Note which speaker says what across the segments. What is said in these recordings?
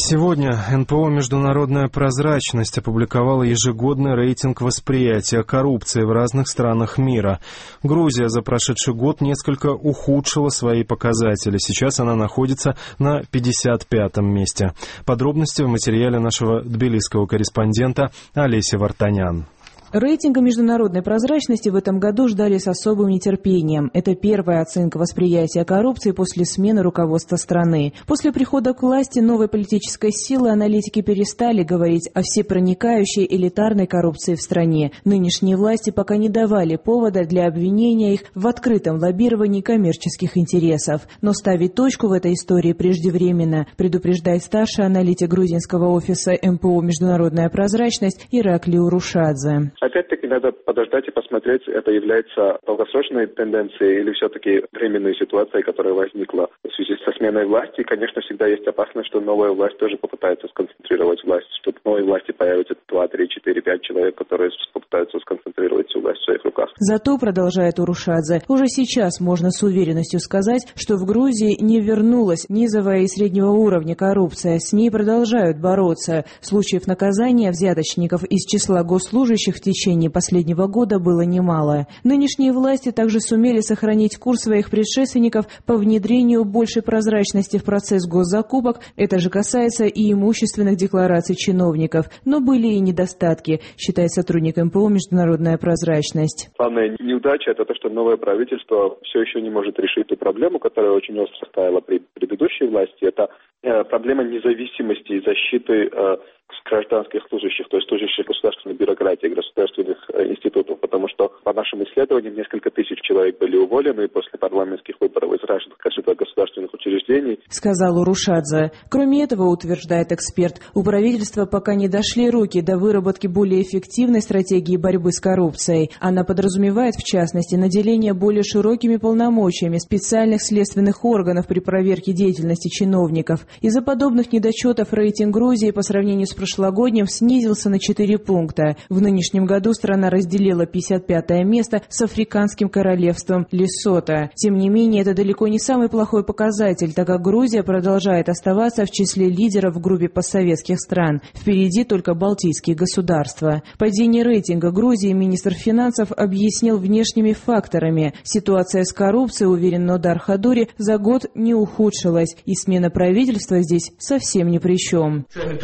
Speaker 1: Сегодня НПО «Международная прозрачность» опубликовала ежегодный рейтинг восприятия коррупции в разных странах мира. Грузия за прошедший год несколько ухудшила свои показатели. Сейчас она находится на 55-м месте. Подробности в материале нашего тбилисского корреспондента Олеси Вартанян.
Speaker 2: Рейтинга международной прозрачности в этом году ждали с особым нетерпением. Это первая оценка восприятия коррупции после смены руководства страны. После прихода к власти новой политической силы аналитики перестали говорить о всепроникающей элитарной коррупции в стране. Нынешние власти пока не давали повода для обвинения их в открытом лоббировании коммерческих интересов. Но ставить точку в этой истории преждевременно, предупреждает старший аналитик грузинского офиса МПО «Международная прозрачность» Иракли Урушадзе.
Speaker 3: Опять-таки надо подождать и посмотреть, это является долгосрочной тенденцией или все-таки временной ситуацией, которая возникла в связи со сменой власти. И, конечно, всегда есть опасность, что новая власть тоже попытается сконцентрировать власть, что в новой власти появится 2, 3, 4, 5 человек, которые попытаются сконцентрировать всю власть в своих руках.
Speaker 2: Зато, продолжает Урушадзе, уже сейчас можно с уверенностью сказать, что в Грузии не вернулась низовая и среднего уровня коррупция. С ней продолжают бороться. Случаев наказания взяточников из числа госслужащих в течение последнего года было немало. Нынешние власти также сумели сохранить курс своих предшественников по внедрению большей прозрачности в процесс госзакупок. Это же касается и имущественных деклараций чиновников. Но были и недостатки, считает сотрудник МПО «Международная прозрачность».
Speaker 3: Главная неудача – это то, что новое правительство все еще не может решить ту проблему, которая очень остро стояла при предыдущей власти. Это проблема независимости и защиты гражданских служащих, то есть служащих государственной бюрократии, государственных институтов, потому что по нашим исследованиям несколько тысяч человек были уволены после парламентских выборов из разных государственных учреждений.
Speaker 2: Сказал Урушадзе. Кроме этого, утверждает эксперт, у правительства пока не дошли руки до выработки более эффективной стратегии борьбы с коррупцией. Она подразумевает, в частности, наделение более широкими полномочиями специальных следственных органов при проверке деятельности чиновников. Из-за подобных недочетов рейтинг Грузии по сравнению с прошлогодним снизился на 4 пункта. В нынешнем году страна разделила 55-е место с Африканским королевством Лесото. Тем не менее, это далеко не самый плохой показатель, так как Грузия продолжает оставаться в числе лидеров в группе постсоветских стран. Впереди только балтийские государства. Падение рейтинга Грузии министр финансов объяснил внешними факторами. Ситуация с коррупцией, уверен Нодар Хадури, за год не ухудшилась, и смена правительства здесь совсем ни при чем.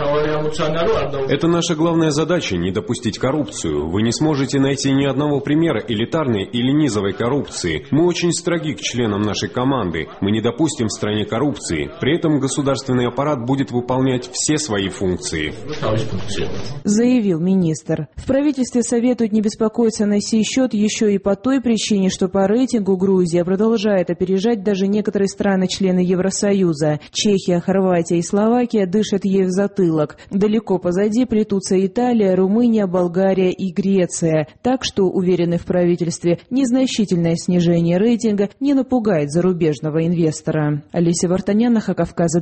Speaker 4: Это наша главная задача – не допустить коррупцию. Вы не сможете найти ни одного примера элитарной или низовой коррупции. Мы очень строги к членам нашей команды. Мы не допустим в стране коррупции. При этом государственный аппарат будет выполнять все свои функции.
Speaker 2: Заявил министр. В правительстве советуют не беспокоиться на сей счет еще и по той причине, что по рейтингу Грузия продолжает опережать даже некоторые страны-члены Евросоюза. Чехия, Хорватия и Словакия дышат ей в затылок. Далеко позади плетутся Италия, Румыния, Болгария и Греция. Так что, уверены в правительстве, незначительное снижение рейтинга не напугает зарубежного инвестора. Олеся Вартанян, Кавказа.